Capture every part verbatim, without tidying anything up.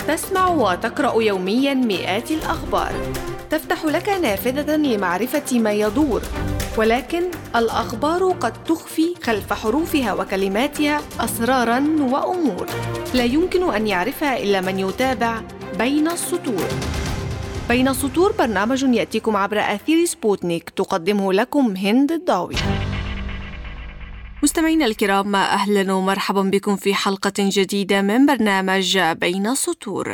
تسمع وتقرأ يومياً مئات الأخبار، تفتح لك نافذة لمعرفة ما يدور، ولكن الأخبار قد تخفي خلف حروفها وكلماتها أسراراً وأمور لا يمكن أن يعرفها إلا من يتابع بين السطور. بين السطور برنامج يأتيكم عبر أثير سبوتنيك، تقدمه لكم هند الضاوي. مستمعينا الكرام، أهلا ومرحبا بكم في حلقة جديدة من برنامج بين السطور.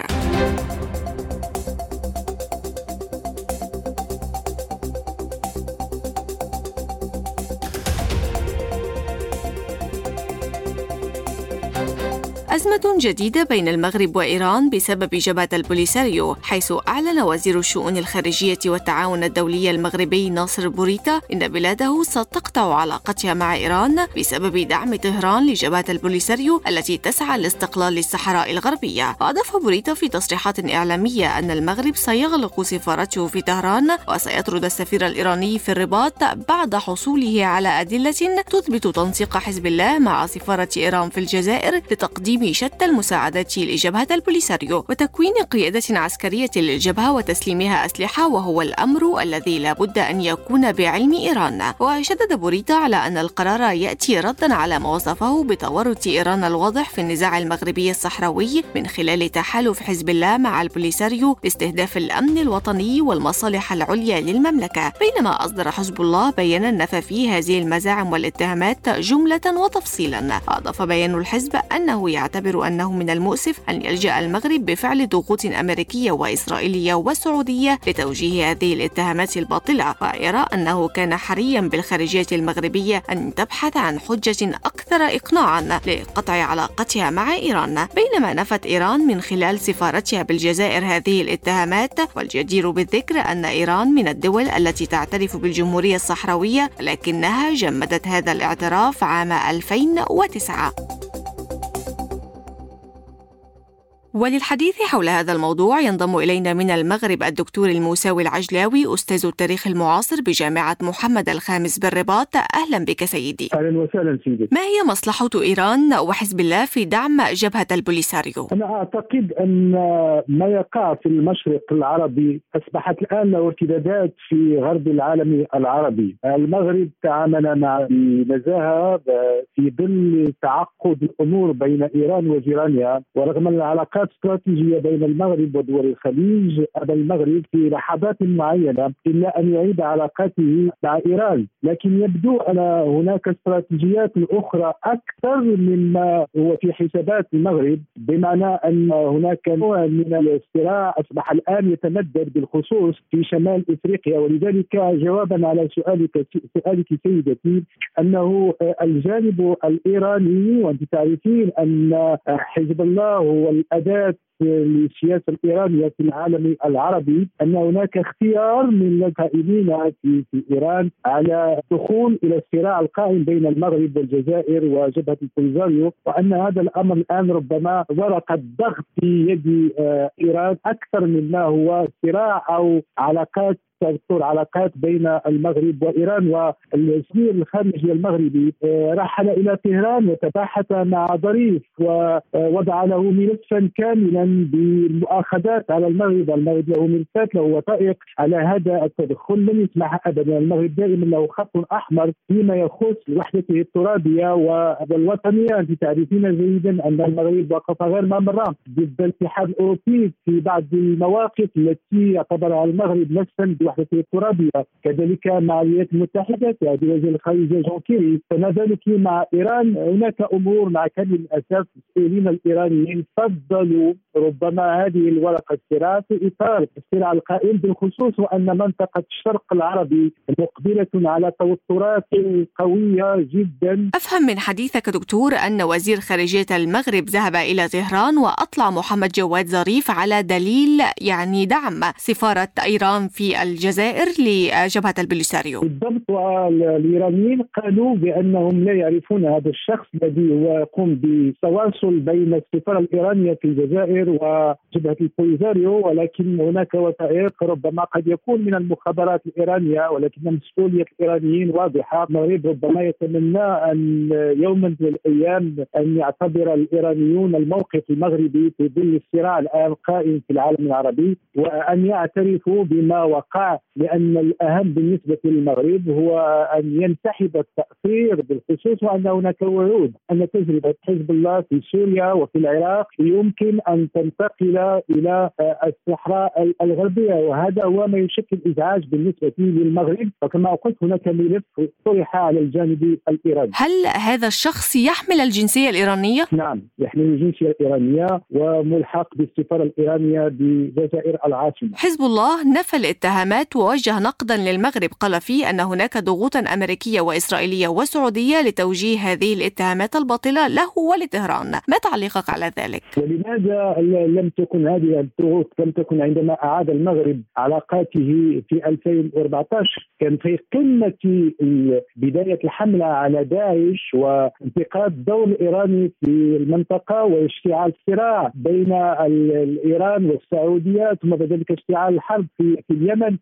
أزمة جديدة بين المغرب وإيران بسبب جبهة البوليساريو، حيث أعلن وزير الشؤون الخارجية والتعاون الدولي المغربي ناصر بوريتا إن بلاده ستقطع علاقتها مع إيران بسبب دعم طهران لجبهة البوليساريو التي تسعى لاستقلال الصحراء الغربية. وأضاف بوريتا في تصريحات إعلامية أن المغرب سيغلق سفارته في طهران وسيطرد السفير الإيراني في الرباط بعد حصوله على أدلة تثبت تنسيق حزب الله مع سفارة إيران في الجزائر لتقديم شتى المساعدات لجبهة البوليساريو وتكوين قيادة عسكرية للجبهة وتسليمها أسلحة، وهو الأمر الذي لا بد أن يكون بعلم إيران. وشدد بوريتا على أن القرار يأتي ردا على ما وصفه بتورط إيران الواضح في النزاع المغربي الصحراوي من خلال تحالف حزب الله مع البوليساريو لاستهداف الأمن الوطني والمصالح العليا للمملكة. بينما أصدر حزب الله بيانا نفى فيه هذه المزاعم والاتهامات جملة وتفصيلا. أضاف بيان الحزب أنه يعتبر يعتبر أنه من المؤسف أن يلجأ المغرب بفعل ضغوط أمريكية وإسرائيلية وسعودية لتوجيه هذه الاتهامات الباطلة، ويرى أنه كان حريا بالخارجية المغربية أن تبحث عن حجة أكثر إقناعا لقطع علاقتها مع إيران. بينما نفت إيران من خلال سفارتها بالجزائر هذه الاتهامات، والجدير بالذكر أن إيران من الدول التي تعترف بالجمهورية الصحراوية، لكنها جمدت هذا الاعتراف عام ألفين وتسعة. وللحديث حول هذا الموضوع ينضم إلينا من المغرب الدكتور الموساوي العجلاوي، أستاذ التاريخ المعاصر بجامعة محمد الخامس بالرباط. أهلا بك سيدي. أهلا وسهلا سيدي. ما هي مصلحة إيران وحزب الله في دعم جبهة البوليساريو؟ أنا أعتقد أن ما يقع في المشرق العربي أصبحت الآن له ارتدادات في غرب العالم العربي. المغرب تعامل مع نزاهة في ظل تعقد الأمور بين إيران وجيرانها، ورغم العلاقات استراتيجية بين المغرب ودول الخليج، أبى المغرب في لحظات معينة إلا أن يعيد علاقاته مع إيران، لكن يبدو أن هناك استراتيجيات أخرى أكثر مما هو في حسابات المغرب، بمعنى أن هناك نوع من الصراع أصبح الآن يتمدد بالخصوص في شمال إفريقيا. ولذلك جوابا على سؤالك سؤالك سيدتي، أنه الجانب الإيراني، وأنت تعرفين أن حزب الله هو الأداة للسياسة الإيرانية في العالم العربي، أن هناك اختيار من القائمين في, في إيران على الدخول إلى الصراع القائم بين المغرب والجزائر وجبهة البوليساريو، وأن هذا الأمر الآن ربما ورقة ضغط في يد إيران أكثر مما هو صراع أو علاقات تذكر علاقات بين المغرب وإيران. والوزير الخارجية المغربي رحل إلى طهران وتباحث مع ظريف ووضع له ملفا كاملا بالمؤاخذات على المغرب. المغرب له ملفات، له وثائق على هذا التدخل، لن يسمح أبدا. المغرب دائما له خط أحمر فيما يخص وحدته الترابية والوطنية. أنت تعرفين جيدا أن المغرب وقف غير مرة ضد الاتحاد الأوروبي في بعض المواقف التي اعتبرها المغرب نفسا وحدته الترابية، كذلك مع الولايات المتحدة في عهد وزير الخارجية جون كيري. فما ذلك مع إيران هناك أمور مع كامل الأسف المسؤولين الإيرانيين فضلوا ربما هذه الورقة الصراع في إطار الصراع القائم بالخصوص، وأن منطقة الشرق العربي مقبلة على توترات قوية جدا. أفهم من حديثك دكتور أن وزير خارجية المغرب ذهب إلى طهران وأطلع محمد جواد ظريف على دليل يعني دعم سفارة إيران في الجزائر الجزائر لجبهة البوليساريو؟ بالضبط، والإيرانيين قالوا بأنهم لا يعرفون هذا الشخص الذي هو يقوم بالتواصل بين السفارة الإيرانية في الجزائر وجبهة البوليساريو، ولكن هناك وثائق ربما قد يكون من المخابرات الإيرانية، ولكن مسؤولية الإيرانيين واضحة. المغرب ربما يتمنى أن يوما من الأيام أن يعتبر الإيرانيون الموقف المغربي في ظل الصراع الآن قائم في العالم العربي، وأن يعترفوا بما وقع، لأن الأهم بالنسبة للمغرب هو أن ينسحب التأثير بالخصوص، وأن هناك وعود أن تجربة حزب الله في سوريا وفي العراق يمكن أن تنتقل إلى الصحراء الغربية، وهذا هو ما يشكل إزعاج بالنسبة للمغرب. وكما قلت هناك ملف طرح على الجانب الإيراني. هل هذا الشخص يحمل الجنسية الإيرانية؟ نعم، يحمل الجنسية الإيرانية وملحق بالسفارة الإيرانية بجزائر العاصمة. حزب الله نفى الاتهامات ووجه نقدا للمغرب، قال فيه أن هناك ضغوطا أمريكية وإسرائيلية وسعودية لتوجيه هذه الاتهامات الباطلة له ولطهران. ما تعليقك على ذلك؟ ولماذا لم تكن هذه الضغوط لم تكن عندما أعاد المغرب علاقاته في ألفين وأربعة عشر؟ كان في قمة بداية الحملة على داعش وانتقاد الدور الإيراني في المنطقة واشتعال الصراع بين إيران والسعودية، ثم بعد ذلك اشتعال الحرب في, في اليمن.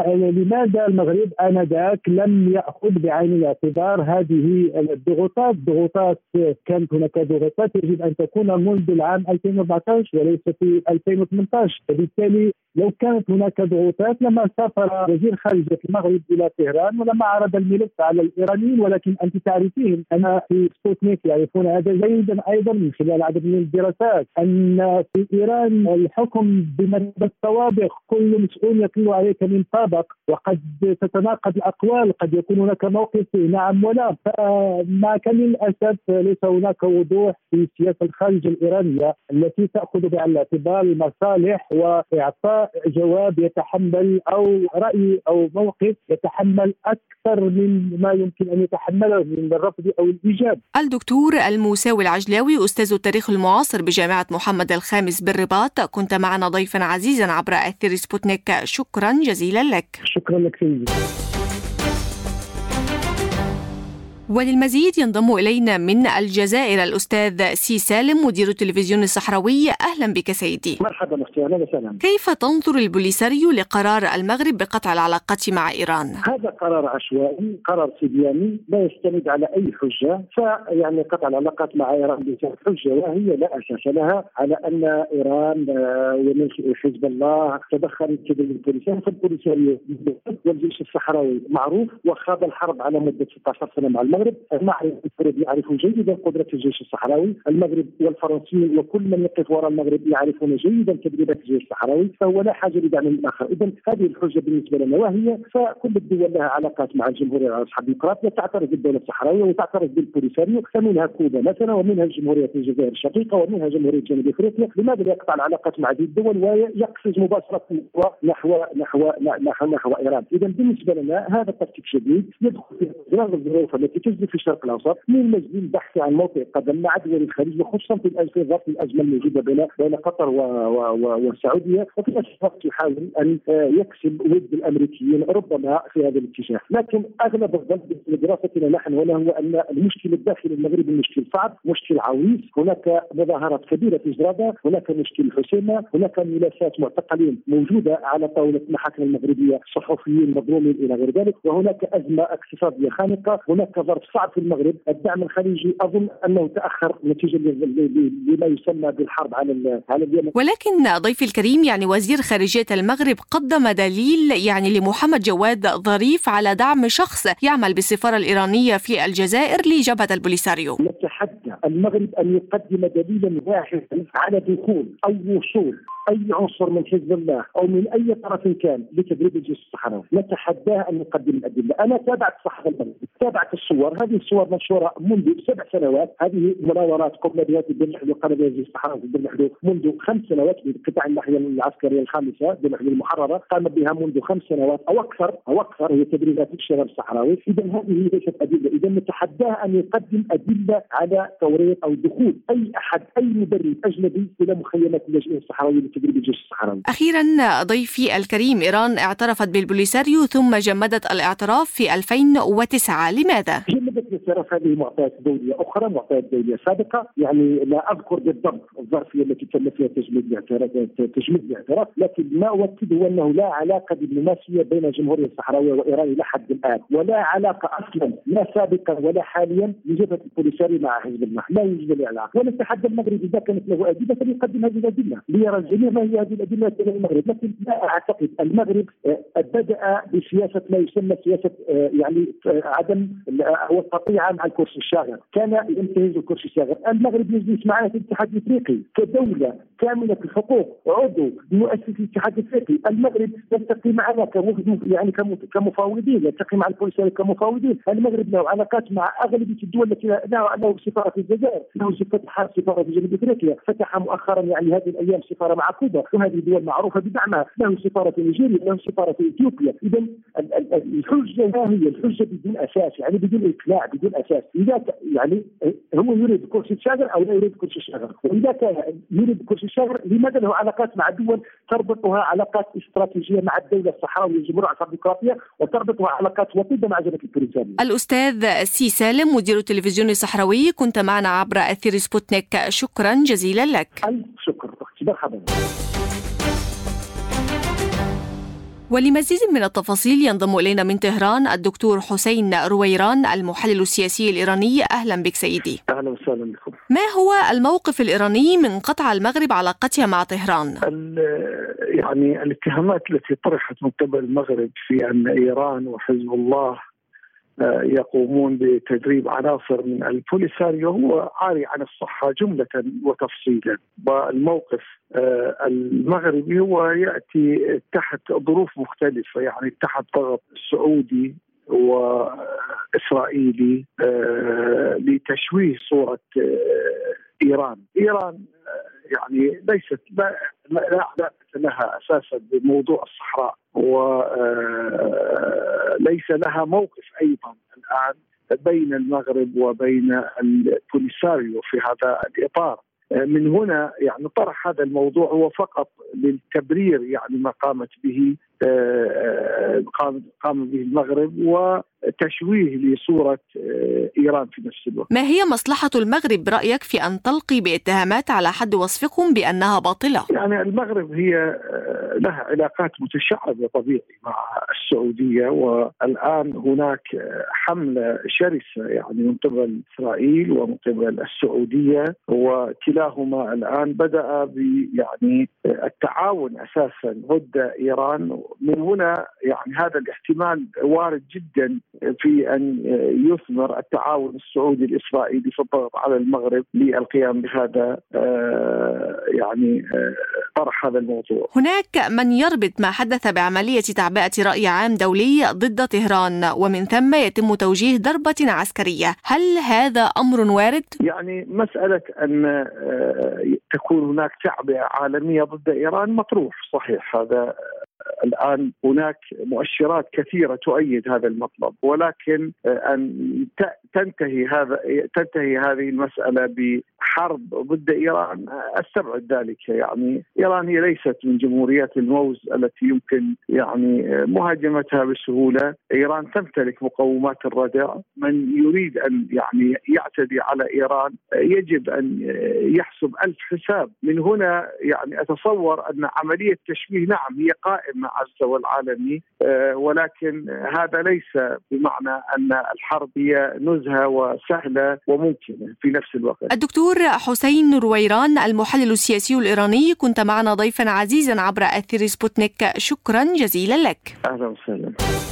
فلماذا المغرب آنذاك لم يأخذ بعين الاعتبار هذه الضغوطات؟ ضغوطات كانت هناك ضغوطات يجب أن تكون منذ العام ألفين وأربعة عشر وليس في ألفين وثمانية عشر. فبالتالي لو كانت هناك ضغوطات لما سافر وزير خارجية المغرب إلى طهران ولما عرض الملف على الإيرانيين. ولكن أنت تعرفين أن في سبوتنيك يعرفون هذا جيدا أيضا من خلال عدد من الدراسات، أن في إيران الحكم بمثابة الطوابق، كل مسؤول يطلع عليك من طابق، وقد تتناقض الأقوال، قد يكون هناك موقف نعم ولا. فمع كامل الأسف ليس هناك وضوح في سياسة الخارجية الإيرانية التي تأخذ بعين الاعتبار المصالح وإعطاء جواب يتحمل أو رأي أو موقف يتحمل أكثر من ما يمكن أن يتحمله من الرفض أو الإيجاب. الدكتور الموساوي العجلاوي، أستاذ التاريخ المعاصر بجامعة محمد الخامس بالرباط، كنت معنا ضيفا عزيزا عبر أثير سبوتنيك. شكرا جزيلا لك. شكرا لك سيدي. وللمزيد ينضم إلينا من الجزائر الأستاذ سي سالم مدير التلفزيون الصحراوي. أهلا بك سيدي. مرحبا أختي، أهلا وسهلا. كيف تنظر البوليساريو لقرار المغرب بقطع العلاقات مع إيران؟ هذا قرار عشوائي، قرار سبياني لا يستند على أي حجة. فيعني قطع العلاقات مع إيران بسبب حجة وهي لا أساس لها، على أن إيران ومن حزب الله تدخلت في البوليساريو. فالبوليساريو والجيش الصحراوي معروف وخاض الحرب على مدة ستة عشر سنة مع المغرب. المغرب يعرف جيدا قدرة الجيش الصحراوي، المغرب والفرنسيين وكل من يقف وراء المغرب يعرفون جيدا تدريبات الجيش الصحراوي، فهو لا حاجة لدعم الآخر. إذن هذه الحجة بالنسبة لنا، وهي فكل الدول لها علاقات مع الجمهورية العربية الديمقراطية، تعترف بالدولة الصحراوية وتعترف بالبوليساريو، فمنها كوبا مثلا، ومنها الجمهورية الجزائر الشقيقة، ومنها جمهورية جنوب أفريقيا. لماذا لا يقطع العلاقات مع هذه الدول ويقفز مباشرة نحو نحو نحو نحو إيران؟ إذن بالنسبة لنا هذا تكتيك جديد يدخل في غير الظروف التي تجري في الشرق الاوسط، من مجال البحث عن موطئ قدم مع دول الخليج، وخصوصا في ظرف الازمه الموجوده بين بين قطر و... و... والسعوديه، وفي نفس الوقت يحاول ان يكسب ود الامريكيين ربما في هذا الاتجاه. لكن اغلب الظن بدراستنا نحن هنا هو ان المشكل الداخلي المغربي مشكل صعب، مشكل عويص. هناك مظاهرات كبيره في جرادة، هناك مشكل الحسيمه، هناك ملفات معتقلين موجوده على طاوله المحاكم المغربيه، صحفيين مظلومين الى غير ذلك، وهناك ازمه اقتصاديه خانقه، هناك ظرف صعب في المغرب. الدعم الخليجي اظن انه تاخر نتيجه لما يسمى بالحرب على على اليمن. ولكن ضيفي الكريم، يعني وزير خارجيه المغرب قدم دليل يعني لمحمد جواد ظريف على دعم شخص يعمل بالسفاره الايرانيه في الجزائر لجبهه البوليساريو. نتحدى المغرب ان يقدم دليلا واحدا على دخول او وصول اي عنصر من حزب الله او من اي طرف كان لتدريب الجيش الصحراوي. نتحداه ان يقدم الادله. انا تابعت الصحافه المغربيه، تابعت الصور، هذه الصور منشوره منذ سبع سنوات، هذه مناورات قمنا بها في بن محدود، قام بها الجيش الصحراوي في بن محدود منذ خمس سنوات بقطاع الناحيه العسكريه الخامسه بن محدود المحرره، قام بها منذ خمس سنوات او اكثر او اكثر هي تدريبات الشباب الصحراوي. اذا هذه ليست ادله، اذا نتحداه ان يقدم ادله على توريط او دخول اي احد اي مدرب اجنبي الى مخيمات اللاجئين الصحراوي تدريب الجيش الصحراوي. أخيرا ضيفي الكريم، إيران اعترفت بالبوليساريو ثم جمدت الاعتراف في ألفين وتسعة، لماذا؟ جمدت الاعتراف، هذه معطيات دولية أخرى، معطيات دولية سابقة، يعني لا أذكر بالضبط الظرفية التي تم فيها تجميد الاعتراف تجميد الاعتراف، لكن ما أؤكد هو أنه لا علاقة دبلوماسية بين الجمهورية الصحراوية وإيران إلى حد الآن، ولا علاقة أصلا لا سابقا ولا حاليا لجبهة البوليساريو مع حزب الله، لا يوجد علاقة. ونتحدى المغرب إذا كانت له أدلة فليقدم هذه الأدلة ليرى الجميع ما هي هذه الأدلة إلى المغرب. لكن لا أعتقد المغرب بدأ بسياسة ما يسمى سياسة يعني عدم أو القطيعة مع الكرسي الشاغر، كان ينتهز الكرسي الشاغر. المغرب يجلس معنا في الاتحاد الأفريقي كدولة كاملة الحقوق، عضو مؤسس الاتحاد الأفريقي. المغرب يلتقي معنا كوفد يعني كمفاوضين، يلتقي مع البوليساريو كمفاوضين. المغرب له علاقات مع أغلبية الدول التي له سفارة في الجزائر، له فتح سفارة في جنوب أفريقيا، فتح مؤخرا يعني هذه الأيام سفارة مع كوبا، وهذه دول معروفة بدعمها، له سفارة في نيجيريا، له سفارة في إثيوبيا. إذا الحجة ها هي الحجة بدون أساس، يعني بدون إقناع بدون أساس. إذا يعني هو يريد كرسي الشاغر أو لا يريد كرسي الشاغر، وإذا كان يريد كرسي الشاغر لماذا له علاقات مع دول تربطها علاقات استراتيجية مع الدولة الصحراوية الجمهورية الديمقراطية، وتربطها علاقات وطيدة مع جبهة البوليساريو. الأستاذ سي سالم، مدير التلفزيون الصحراوي، كنت معنا عبر أثير سبوتنيك، شكرا جزيلا لك. ألف شكر أختي، مرحبا. ولمزيد من التفاصيل ينضم إلينا من طهران الدكتور حسين رويران، المحلل السياسي الإيراني. أهلا بك سيدي. أهلا وسهلا بكم. ما هو الموقف الإيراني من قطع المغرب علاقتها مع طهران؟ يعني الاتهامات التي طرحت من قبل المغرب في أن إيران وحزب الله يقومون بتدريب عناصر من البوليساريو هو عاري عن الصحة جملة وتفصيلا. والموقف المغربي هو يأتي تحت ظروف مختلفة، يعني تحت ضغط سعودي وإسرائيلي لتشويه صورة إيران. إيران يعني ليست لا علاقة لها أساسا بموضوع الصحراء، وليس لها موقف أيضا الآن بين المغرب وبين البوليساريو في هذا الإطار. من هنا يعني طرح هذا الموضوع هو فقط للتبرير يعني ما قامت به قام به المغرب وتشويه لصورة إيران في نفس الوقت. ما هي مصلحة المغرب برأيك في أن تلقي باتهامات على حد وصفكم بأنها باطلة؟ يعني المغرب هي لها علاقات متشعبة طبيعي مع السعودية، والآن هناك حملة شرسة يعني من قبل إسرائيل ومن قبل السعودية، وكلاهما الآن بدأ ب يعني التعاون أساسا ضد إيران. من هنا يعني هذا الاحتمال وارد جدا في أن يثمر التعاون السعودي الإسرائيلي في الضغط على المغرب للقيام بهذا يعني طرح هذا الموضوع. هناك من يربط ما حدث بعملية تعبئة رأي عام دولي ضد طهران، ومن ثم يتم توجيه ضربة عسكرية. هل هذا أمر وارد؟ يعني مسألة أن تكون هناك تعبئة عالمية ضد إيران مطروح، صحيح، هذا الآن هناك مؤشرات كثيرة تؤيد هذا المطلب، ولكن أن تنتهي هذا تنتهي هذه المسألة بحرب ضد إيران أستبعد ذلك. يعني إيران هي ليست من جمهوريات الموز التي يمكن يعني مهاجمتها بسهولة. إيران تمتلك مقومات الردع، من يريد أن يعني يعتدي على إيران يجب أن يحسب ألف حساب. من هنا يعني أتصور أن عملية تشويه نعم هي قائمة على المستوى العالمي، ولكن هذا ليس بمعنى أن الحرب هي نزهة وسهلة وممكنة في نفس الوقت. الدكتور حسين رويران، المحلل السياسي الإيراني، كنت معنا ضيفا عزيزا عبر أثير سبوتنيك، شكرا جزيلا لك. أهلا وسهلا.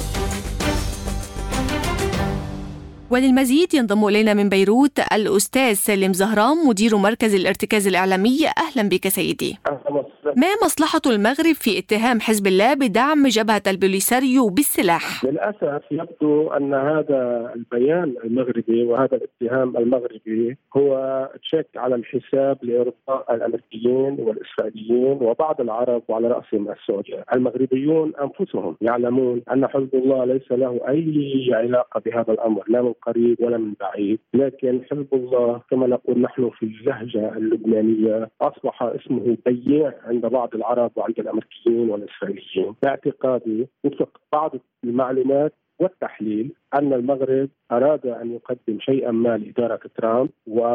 وللمزيد ينضم إلينا من بيروت الأستاذ سالم زهران، مدير مركز الارتكاز الإعلامي. أهلا بك سيدي. أهلا. ما مصلحة المغرب في اتهام حزب الله بدعم جبهة البوليساريو بالسلاح؟ للأسف يبدو أن هذا البيان المغربي وهذا الاتهام المغربي هو تشيك على الحساب لإرضاء الأمريكيين والإسرائيليين وبعض العرب وعلى رأسهم السعودية. المغربيون أنفسهم يعلمون أن حزب الله ليس له أي علاقة بهذا الأمر، لا من قريب ولا من بعيد. لكن حزب الله كما نقول نحن في اللهجة اللبنانية أصبح اسمه بياع عند بعض العرب وعند الأمريكيين والإسرائيليين. باعتقادي وفق بعض المعلومات والتحليل أن المغرب أراد أن يقدم شيئا ما لإدارة ترامب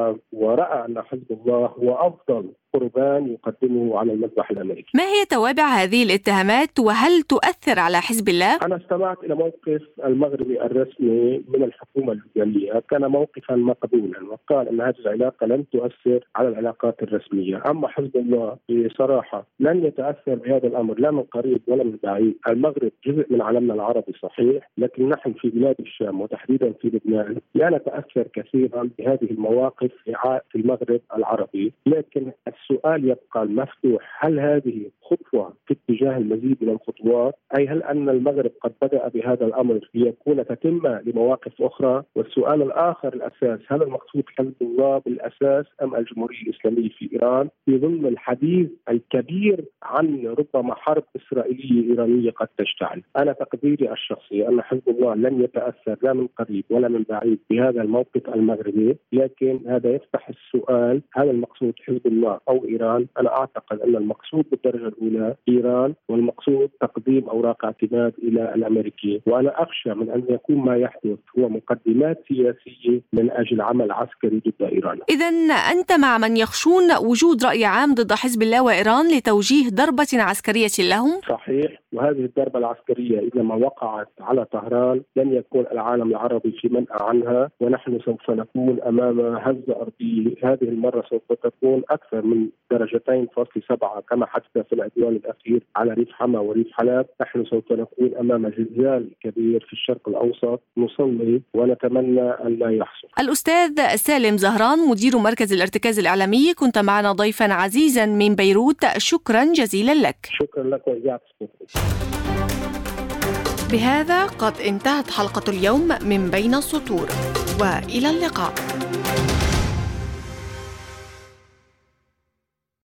ورأى أن حزب الله هو أفضل قربان يقدمه على المذبح الأمريكي. ما هي توابع هذه الاتهامات وهل تؤثر على حزب الله؟ أنا استمعت إلى موقف المغربي الرسمي من الحكومة اللبنانية، كان موقفا مقبولا وقال أن هذه العلاقة لن تؤثر على العلاقات الرسمية. أما حزب الله بصراحة لن يتأثر بهذا الأمر لا من قريب ولا من بعيد. المغرب جزء من عالمنا العربي صحيح، لكن نحن في بلاد الشام وتحديدا في لبنان لا نتأثر كثيرا بهذه المواقف في المغرب العربي. لكن السؤال يبقى المفتوح، هل هذه خطوة في اتجاه المزيد من الخطوات؟ أي هل أن المغرب قد بدأ بهذا الأمر ليكون تتمة لمواقف أخرى؟ والسؤال الآخر الأساس، هل المقصود حزب الله بالأساس أم الجمهورية الإسلامية في إيران في ضمن الحديث الكبير عن ربما حرب إسرائيلية إيرانية قد تشتعل؟ أنا تقديري الشخصي أن حزب الله لن يتأثر لا من قريب ولا من بعيد بهذا الموقف المغربي، لكن هذا يفتح السؤال، هل المقصود حزب الله أو إيران؟ أنا أعتقد أن المقصود بالدرجة الأولى إيران والمقصود تقديم أوراق اعتماد إلى الأمريكي، وأنا أخشى من أن يكون ما يحدث هو مقدمات سياسية من أجل عمل عسكري ضد إيران. إذن أنت مع من يخشون وجود رأي عام ضد حزب الله وإيران لتوجيه ضربة عسكرية لهم؟ صحيح، وهذه الضربة العسكرية إذا ما وقعت على طهران لن يكون العالم العربي في منأى عنها، ونحن سوف نكون أمام هزة أرضية هذه المرة سوف تكون أكثر من درجتين فاصل سبعة كما حدث في العدوان الأخير على ريف حما وريف حلب. نحن سوف نكون أمام زلزال كبير في الشرق الأوسط، نصلي ونتمنى أن لا يحصل. الأستاذ سالم زهران مدير مركز الارتكاز الإعلامي، كنت معنا ضيفا عزيزا من بيروت، شكرا جزيلا لك. شكرا لك وإذاعة سبوتنيك. بهذا قد انتهت حلقة اليوم من بين السطور، وإلى اللقاء.